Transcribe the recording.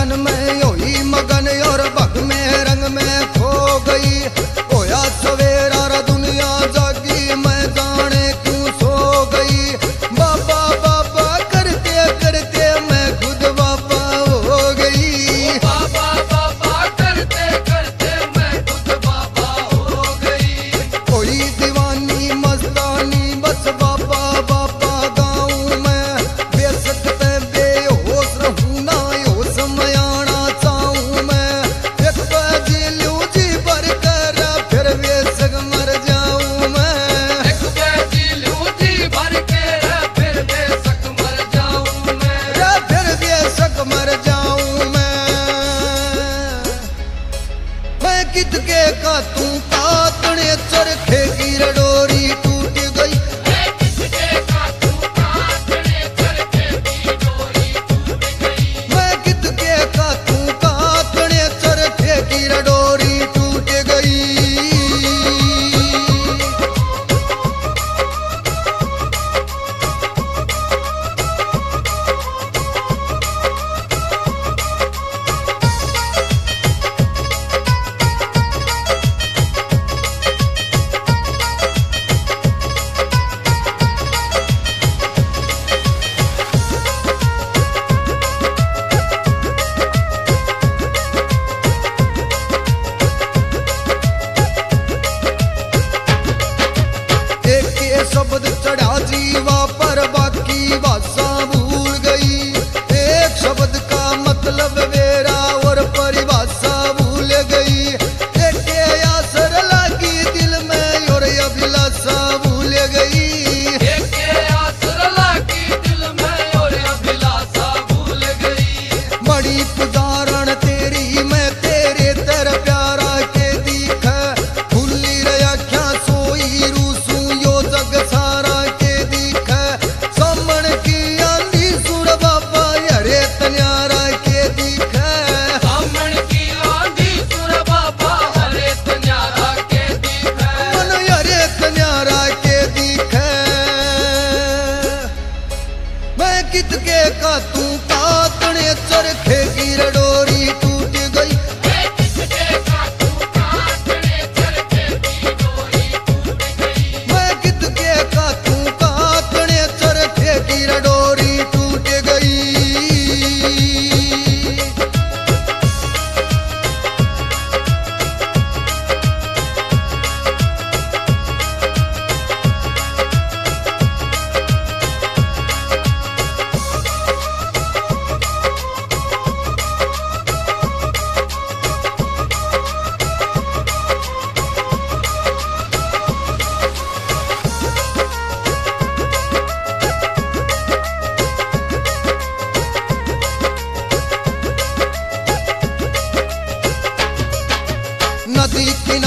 लगन में होई मगन और भग में रंग में खो गई। होया सवेरा रा दुनिया जागी मैं जाने क्यों सो गई। बाबा बाबा करते करते मैं खुद बाबा हो गई। बाबा बाबा करते करते मैं खुद बाबा हो गई। कोई दीवानी मस्तानी बस बाबा बाबा गाऊं मैं। बेसकते बेहोश रहूं ना होश में आना चाहूं मैं। एक बाजी लूं जी भर कर फिर बेसक मर जाऊं मैं। एक बैजी लूं जी भर के फिर बेशक मर जाऊं मैं। रे फिर बेसक मर जाऊं मैं कितके का तू कातने चरखे की रडोरी टूट गई। मैं किसके का तू काटने चरखे की डोरी टूट गई। मैं कितके का तू कातने चरखे की रडोरी टूट गई। एक ये शब्द चढ़ा जीवा पर बाकी भाषा भूल गई। एक शब्द का मतलब मेरा और परिभाषा भूल गई। एक ये आसर लगी दिल में और अभिलाषा भूल गई। एक आसर लागी दिल में और अभिलाषा भूल गई। बड़ी पुजारण तेरी मैं तेरे तर प्यारा के दिख। खुली रख्या सोई रूसू यो जग सारा के दिख। समण की आंधी सुर बाबा हरे तन्यारा के दिख। सामण की आंधी सुर बाबा हरे तन्यारा के दिख। मन हरे तन्यारा के दिख। मैं कितके का तू कातने चरखे की रडोरी टूट गई। मैं किसके का तू काटने चरखे की डोरी टूट गई। मैं कितके का तू कातने चरखे की रडोरी टूट गई। नदी किनारे